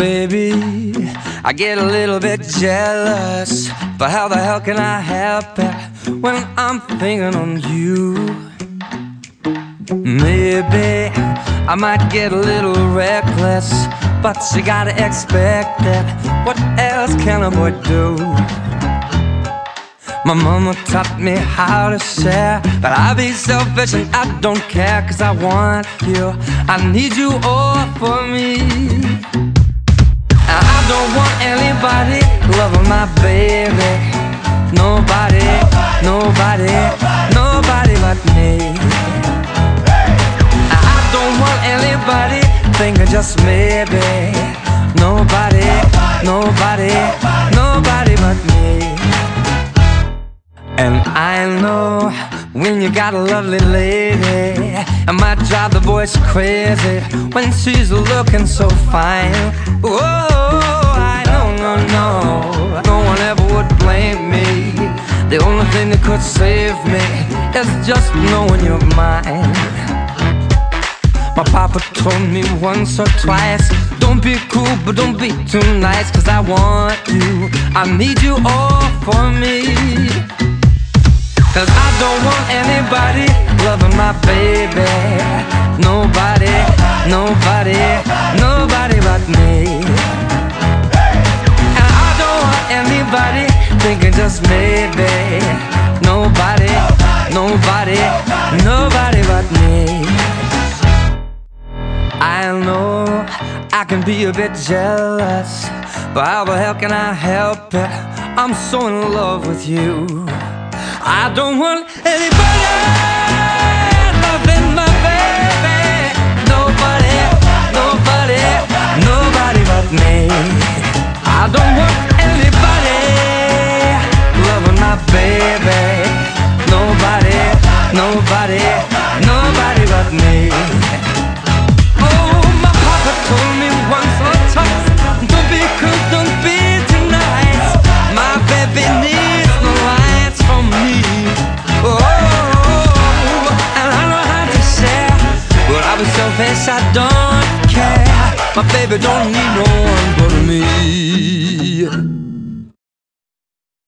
Baby, I get a little bit jealous, but how the hell can I help it when I'm thinking on you? Maybe I might get a little reckless, but you gotta expect it. What else can a boy do? My mama taught me how to share, but I be selfish and I don't care, 'cause I want you, I need you all for me. I don't want anybody loving my baby. Nobody, nobody, nobody but me. I don't want anybody thinking just maybe. Nobody, nobody, nobody but me. And I know when you got a lovely lady, it might drive the boys crazy when she's looking so fine. Oh, I know, no, no one ever would blame me. The only thing that could save me is just knowing you're mine. My papa told me once or twice, don't be cruel, but don't be too nice, 'cause I want you, I need you all for me. 'Cause I don't want anybody loving my baby. Nobody, nobody, nobody but me. And I don't want anybody thinking just maybe. Nobody, nobody, nobody but me. I know I can be a bit jealous, but how the hell can I help it? I'm so in love with you. I don't want anybody loving my baby. Nobody, nobody, nobody but me. I don't want anybody loving my baby. Nobody, nobody, nobody but me. Oh, my papa told me once or twice, don't be cruel, don't be too nice. My baby needs no lights from me. Oh, and I know how to share, but I'll be selfish, I don't care. My baby don't need no one but me.